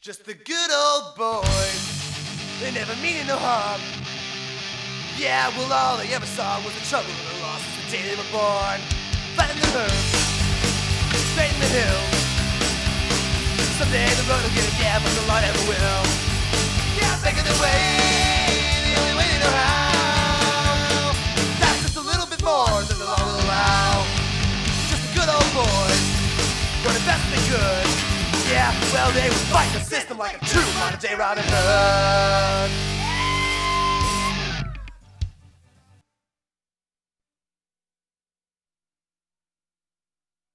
Just the good old boys, they never meaning no harm. Yeah, well all they ever saw was the trouble and the loss since the day they were born. Fighting the herd, straight in the hills. Someday the road will get a yeah, but the light never will. Yeah, making their way, the only way they know how. That's just a little bit more than the law will allow. Just the good old boys, doing the best they could. Yeah, well they would fight the system like a true modern day Robin Hood.